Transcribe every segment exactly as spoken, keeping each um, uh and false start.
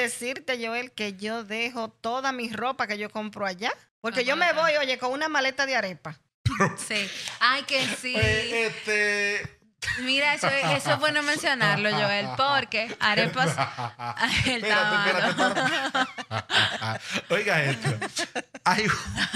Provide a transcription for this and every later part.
decirte, Joel, que yo dejo toda mi ropa que yo compro allá. Porque Ajá. yo me voy, oye, con una maleta de arepa. Sí. Ay, que sí. Eh, este... Mira, eso, eso es bueno mencionarlo, Joel, porque arepas... El Espérate, espérate, tamaño. espérate. Oiga esto. Hay,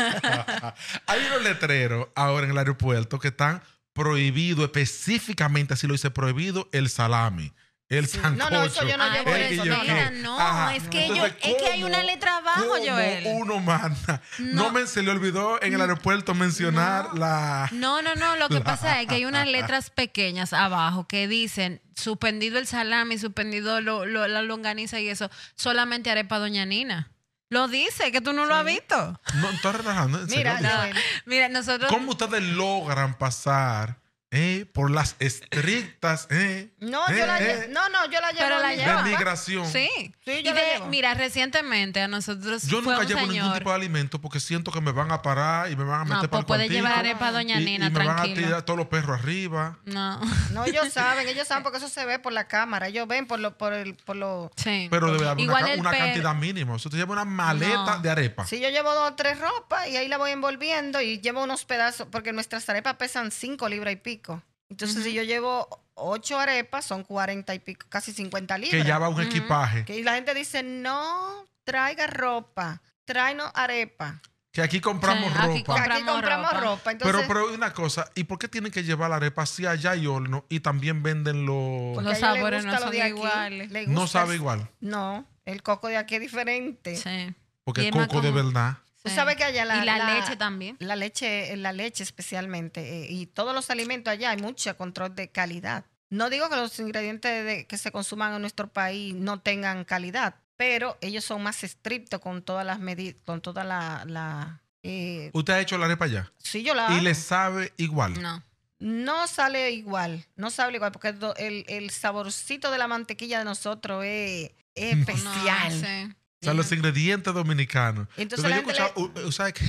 hay unos letreros ahora en el aeropuerto que están prohibidos, específicamente así lo dice, prohibido el salami. El Sí. sancocho. No, no, eso yo no Ay, llevo por el eso, guillotín. mira, no, Ajá. es que, Entonces, yo, es que hay ¿cómo- una letra abajo, cómo Joel. uno manda? No, No. me, se le olvidó en el aeropuerto mencionar No. la... No, no, no. Lo que La- pasa es que hay unas letras pequeñas abajo que dicen suspendido el salami, suspendido lo- lo- la longaniza y eso. Solamente arepa Doña Nina. Lo dice, que tú no lo has visto. No, estás relajando. ¿en serio? Mira, Joel, Mira, nosotros... ¿Cómo ustedes logran pasar eh, por las estrictas eh, no, eh, yo la eh, lle- no, no, yo la llevo. Pero en la mi lleva. de ropa. migración? Sí. Sí, Y yo la de- llevo. mira, recientemente a nosotros Yo fue nunca un llevo señor... ningún tipo de alimento porque siento que me van a parar y me van a meter No, para pues el puede cuartico llevar arepa Doña y, Nina, y me van a tranquilo. tirar todos los perros arriba. No. No, ellos saben, ellos saben porque eso se ve por la cámara. Ellos ven por lo, por el, por lo. Sí. Pero debe haber una, Igual ca- el una per- cantidad mínima. O sea, tú llevas una maleta No. de arepa. Si yo llevo dos o tres ropas y ahí la voy envolviendo y llevo unos pedazos, porque nuestras arepas pesan cinco libras y pico. Entonces, si yo llevo ocho arepas, son cuarenta y pico, casi cincuenta libras. Que ya va un equipaje. Que- y la gente dice, no traiga ropa, tráenos arepa. Que aquí compramos Sí, aquí ropa. Que aquí Compramos compramos ropa. ropa. Entonces, Pero, pero una cosa, ¿y por qué tienen que llevar la arepa si allá hay horno y también venden los... porque Los a ella le sabores no gusta lo son de aquí, iguales. le No gusta sabe el- igual? No, el coco de aquí es diferente. Sí. Porque Y es es más coco de como- verdad. Tú Sí. sabes que allá la, Y la, leche también. La leche, la leche especialmente, eh, y todos los alimentos allá hay mucho control de calidad. No digo que los ingredientes de- que se consuman en nuestro país no tengan calidad, pero ellos son más estrictos con todas las medidas, con toda la... la eh, ¿Usted ha hecho la arepa allá? sí, yo la Y hago. le sabe igual. No. No sale igual, no sale igual, porque do- el, el saborcito de la mantequilla de nosotros es, es especial. No, sí. O sea, los ingredientes dominicanos. Entonces Porque la yo gente escuchaba, u- u- ¿sabe qué?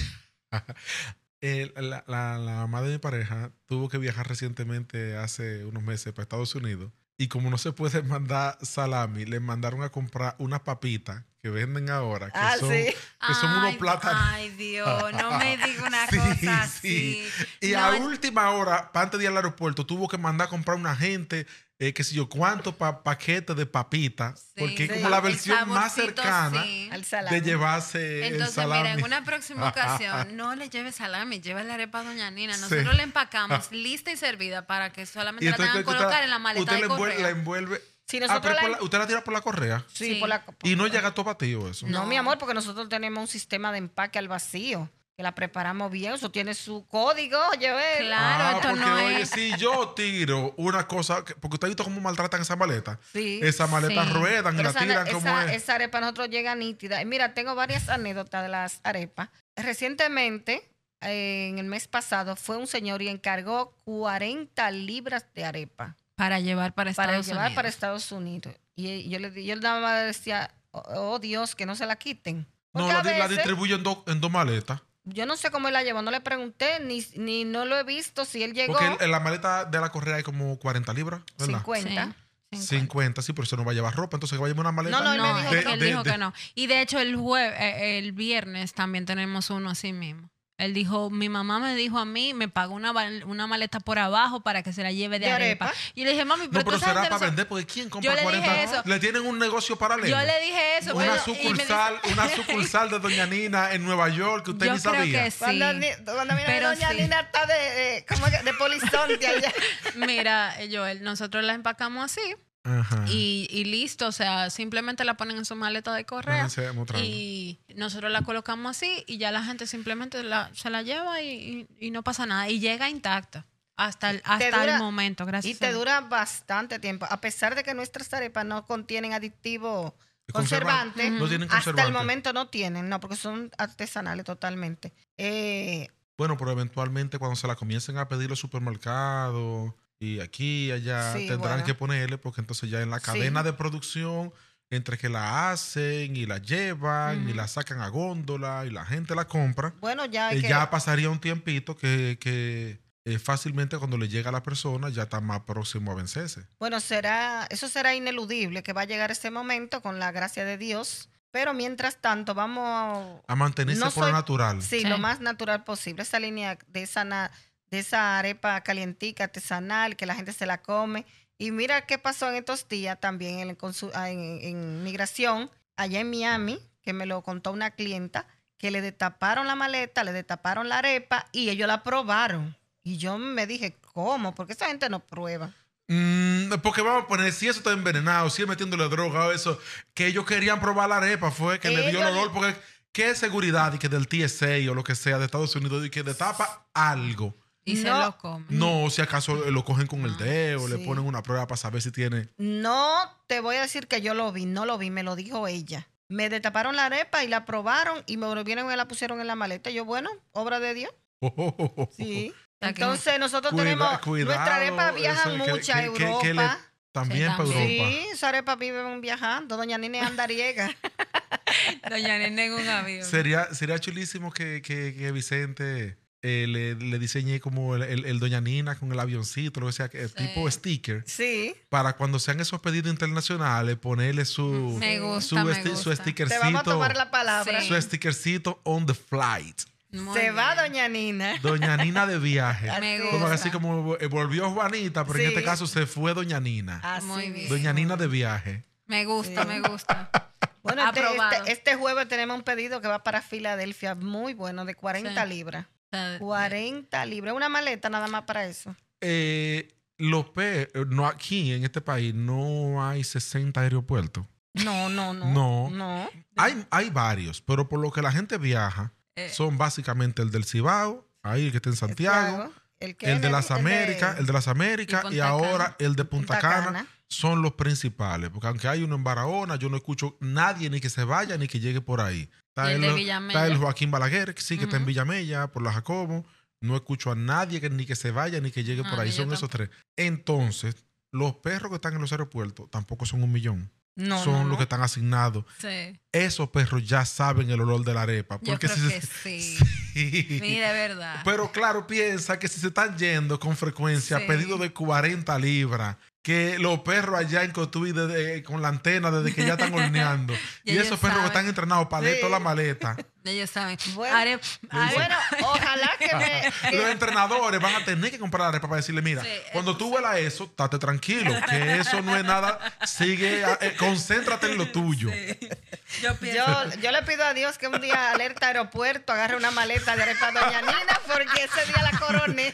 Eh, la, la, la mamá de mi pareja tuvo que viajar recientemente, hace unos meses, para Estados Unidos. Y como no se puede mandar salami, le mandaron a comprar unas papitas que venden ahora, que Ah, son, sí. que son unos Ay, plátanos. Ay, Dios, no me diga una Sí, cosa sí. así. Y No, a última hora, para antes de ir al aeropuerto, tuvo que mandar a comprar una gente, eh, qué sé yo, cuántos pa paquetes de papitas, sí, porque es sí. como la el versión más saborcito, cercana sí. Al salami. de llevarse el Entonces, salami. mira, en una próxima ocasión, no le lleve salami, lleve la arepa Doña Nina. Sí. Nosotros la empacamos lista y servida para que solamente Y la entonces tengan que usted- colocar en la maleta usted de la envuelve, correo. la envuelve. Si Ah, nosotros pero la- por la- usted la tira por la correa. Sí, Sí. por la... Y no llega todo batido eso. No, No. mi amor, porque nosotros tenemos un sistema de empaque al vacío, que la preparamos bien, eso tiene su código, Joel. Claro, Ah, esto porque no oye, es... si yo tiro una cosa, que- porque usted ha visto cómo maltratan esa maleta. Sí. Esa maleta Sí. ruedan y Pero la esa, tiran como esa, es. esa arepa a nosotros llega nítida. Y mira, tengo varias anécdotas de las arepas. Recientemente, eh, en el mes pasado, fue un señor y encargó cuarenta libras de arepa Para llevar para para Estados llevar Unidos. para Estados Unidos. Y yo le di- yo nada más decía, oh, oh, Dios, que no se la quiten. No, Porque la, a di- la veces- distribuyen en, dos- en dos maletas. Yo no sé cómo él la llevó, no le pregunté, ni, ni no lo he visto si él llegó Porque en- en la maleta de la correa hay como cuarenta libras, ¿verdad? cincuenta. Sí, cincuenta, sí, pero eso no va a llevar ropa, entonces va a llevar una maleta. No, no, él me No, dijo es que que no. él de- dijo de- que no. Y de hecho, el jueves, el viernes también tenemos uno así mismo. Él dijo, mi mamá me dijo a mí, me pagó una, val- una maleta por abajo para que se la lleve de, ¿De arepa. arepa? Y le dije, mami, pero, No, pero tú sabes será de para eso- vender, porque ¿quién compra Yo le dije cuarenta? eso. Le tienen un negocio paralelo. Yo le dije eso. Una pero- y me dice- sucursal, una sucursal de Doña Nina en Nueva York que usted Yo ni creo sabía. que sí. Cuando, ni- cuando mira, Pero doña sí. Nina está de, de, ¿cómo es que? De polizonte allá. Mira, Joel, nosotros la empacamos así Ajá. y, y listo. O sea, simplemente la ponen en su maleta de correo. Déjense mostrarlo. Y nosotros la colocamos así y ya la gente simplemente la, se la lleva y, y- y no pasa nada. Y llega intacta hasta el, hasta dura- el momento, gracias Y te a Dios. dura bastante tiempo. A pesar de que nuestras arepas no contienen aditivos Conservante. conservantes, No tienen hasta el conservante. momento no tienen, no, porque son artesanales totalmente. Eh, Bueno, pero eventualmente cuando se la comiencen a pedir los supermercados y aquí y allá Sí, tendrán bueno. que ponerle, porque entonces ya en la Sí. cadena de producción, entre que la hacen y la llevan y la sacan a góndola y la gente la compra, bueno, ya hay eh, que... ya pasaría un tiempito que, que eh, fácilmente cuando le llega a la persona ya está más próximo a vencerse. Bueno, será, eso será ineludible que va a llegar ese momento con la gracia de Dios. Pero mientras tanto, vamos A mantenerse no por soy- lo natural. sí, Sí. lo más natural posible. Esa línea de esa, na- de esa arepa calientica, artesanal, que la gente se la come. Y mira qué pasó en estos días también en, el consu- ah, en, en migración, allá en Miami, que me lo contó una clienta, que le destaparon la maleta, le destaparon la arepa y ellos la probaron. Y yo me dije, ¿cómo? Porque esa gente no prueba. Mm, porque vamos a poner, si eso está envenenado, si es metiéndole droga o eso, que ellos querían probar la arepa, fue que le dio el Ellos- olor, porque ¿qué seguridad y que del T S A o lo que sea de Estados Unidos y que destapa algo? Y se No. lo come. No, si acaso lo cogen con el Ah, dedo, le sí. ponen una prueba para saber si tiene... No te voy a decir que yo lo vi, no lo vi, me lo dijo ella. Me destaparon la arepa y la probaron y me volvieron y me la pusieron en la maleta. Y yo, bueno, obra de Dios. Sí. O sea que- Entonces nosotros Cuida- tenemos, cuidado, nuestra arepa viaja eso, que- mucho a que- que- que Europa. le- También Sí, para también. Europa. Sí, esa arepa viven viajando. Doña Nina es andariega. Doña Nene en un avión. Sería, sería chulísimo que, que, que Vicente eh, le, le diseñe como el, el- el Doña Nina con el avioncito, lo que sea, que- Sí. tipo sticker, Sí. para cuando sean esos pedidos internacionales, ponerle su, Me gusta, su, me esti- su gusta. stickercito. Te vamos a tomar la palabra. Sí. Su stickercito on the flight. Muy Se va bien. Doña Nina. Doña Nina de viaje. Me Así Como gusta. así como eh, volvió Juanita, pero en Sí. este caso se fue Doña Nina. Así Muy bien. mismo. Doña Nina de viaje. Me gusta, Sí. me gusta. Bueno, este, Aprobado. este, este jueves tenemos un pedido que va para Filadelfia, muy bueno, de cuarenta Sí. libras. O sea, cuarenta libras. Una maleta nada más para eso. Eh, los pe no, aquí en este país no hay sesenta aeropuertos. No, no, no. No. No. Hay, hay varios, pero por lo que la gente viaja, eh, son básicamente el del Cibao, ahí el que está en Santiago, Santiago, el, que el es de el- las el de Américas, el de las Américas Punta y ahora Cana. el de Punta, Punta Cana, Cana. son los principales. Porque aunque hay uno en Barahona, yo no escucho nadie ni que se vaya ni que llegue por ahí. Está Y el el, de Villamella. está el Joaquín Balaguer, que sí, que está en Ujú. Villamella, por la Jacobo. No escucho a nadie que ni que se vaya ni que llegue Ah, por ahí. ni yo Son esos tres. Entonces, los perros que están en los aeropuertos tampoco son un millón. No, son no, los no. que están asignados. sí. Esos perros ya saben el olor de la arepa. Yo Porque creo si que se- sí. Sí. Sí, de verdad. Pero claro, piensa que si se están yendo con frecuencia Sí. pedido de cuarenta libras, que los perros allá en Cotuí desde- con la antena desde que ya están horneando, Y y ellos esos perros que saben. están entrenados para leer Sí. toda la maleta, Ellos saben. Bueno, Are- are- Bueno, ojalá que me... que- los entrenadores van a tener que comprar la arepa para decirle, mira, Sí, cuando eso tú huelas eso, estate tranquilo, que eso no es nada, sigue, eh, concéntrate en lo tuyo. Sí. Yo pienso. Yo, yo le pido a Dios que un día alerta aeropuerto, agarre una maleta de arepa Doña Nina, porque ese día la coroné.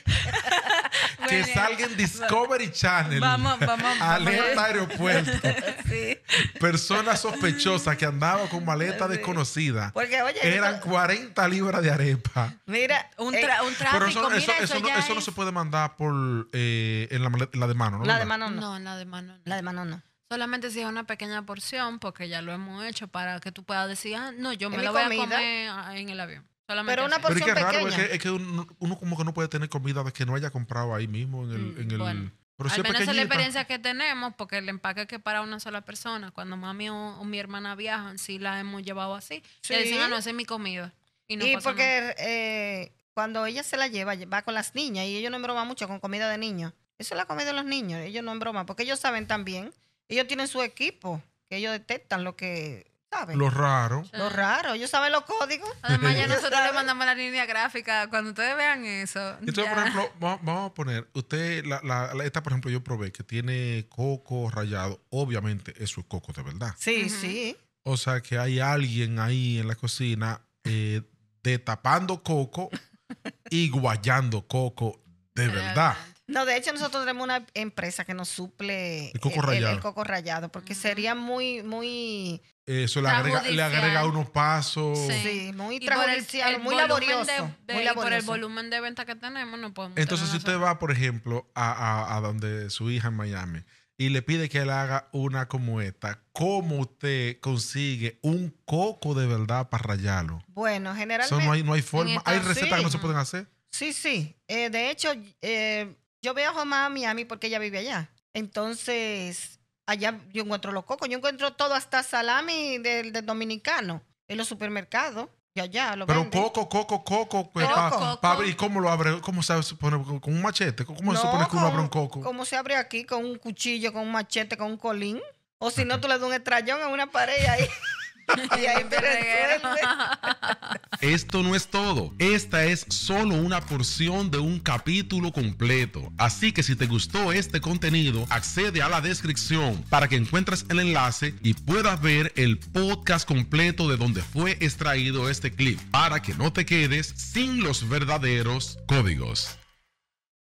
Que Bueno, salga en Discovery Channel. Vamos, vamos, Alerta vamos. aeropuerto. Sí. Personas sospechosas que andaban con maleta desconocida. Porque, oye, Eran eso- cuarenta libras de arepa. mira, Un, eh, tra- un tráfico, Pero eso, mira, eso, eso, eso no, ya eso no es- se puede mandar por eh, en la, maleta- la de mano, ¿no? la de ¿Verdad? mano no. No, la de mano no. La de mano no. Solamente si es una pequeña porción, porque ya lo hemos hecho para que tú puedas decir, ah, no, yo Es me mi la voy comida. a comer ah, en el avión. Solamente Pero una así. Pero es que es porción raro, es pequeña. que, es que uno, uno como que no puede tener comida de que no haya comprado ahí mismo en el... Mm, en el bueno. pero si Al es menos esa es la pequeñita. experiencia que tenemos, porque el empaque es que para una sola persona. Cuando mami o, o mi hermana viajan, sí la hemos llevado así. Sí. Y dicen, ah, no, esa es mi comida. Y no y pasa nada. porque eh, cuando ella se la lleva, va con las niñas y ellos no embroman mucho con comida de niños. Eso es la comida de los niños, ellos no embroman, porque ellos saben también, ellos tienen su equipo, que ellos detectan lo que saben. Lo raro. Sí. Lo raro, ellos saben los códigos. Además, ya Ellos nosotros le saben. mandamos la línea gráfica. Cuando ustedes vean eso. Entonces, ya- por ejemplo, va- vamos a poner, usted, la, la- la- esta por ejemplo yo probé que tiene coco rallado. Obviamente eso es coco de verdad. Sí, Ujú. sí. O sea que hay alguien ahí en la cocina eh, destapando coco y guayando coco de verdad. Realmente. No, de hecho nosotros tenemos una empresa que nos suple El coco rallado. el coco rallado, porque Ujú. sería muy, muy, Eso le Está agrega, le judicial. agrega unos pasos. Sí. sí, muy Y por el, trajudicial, el muy volumen laborioso. de- de- muy y por el laborioso. volumen de venta que tenemos, no podemos. Entonces, si tener usted nosotros. va, por ejemplo, a, a- a donde su hija en Miami y le pide que le haga una como esta, ¿cómo usted consigue un coco de verdad para rayarlo? Bueno, Eso generalmente... no hay, no hay forma. esta- Hay recetas que no se sí. pueden hacer. Sí, sí. Eh, de hecho, eh, yo viajo más a Miami porque ella vive allá. Entonces, allá yo encuentro los cocos. Yo encuentro todo, hasta salami del, del dominicano en los supermercados. Y allá lo Pero venden. coco, coco, coco. Pues, Coco. pa- Coco. pa abrir, ¿y cómo lo abre? ¿Cómo se supone? ¿Con un machete? ¿Cómo se No, supone que uno con- abre un coco? Como se abre aquí, con un cuchillo, con un machete, con un colín. O si no, tú le das un estrellón en una pared y ahí, y ahí te resuelve. Esto no es todo. Esta es solo una porción de un capítulo completo. Así que si te gustó este contenido, accede a la descripción para que encuentres el enlace y puedas ver el podcast completo de donde fue extraído este clip, para que no te quedes sin los verdaderos códigos.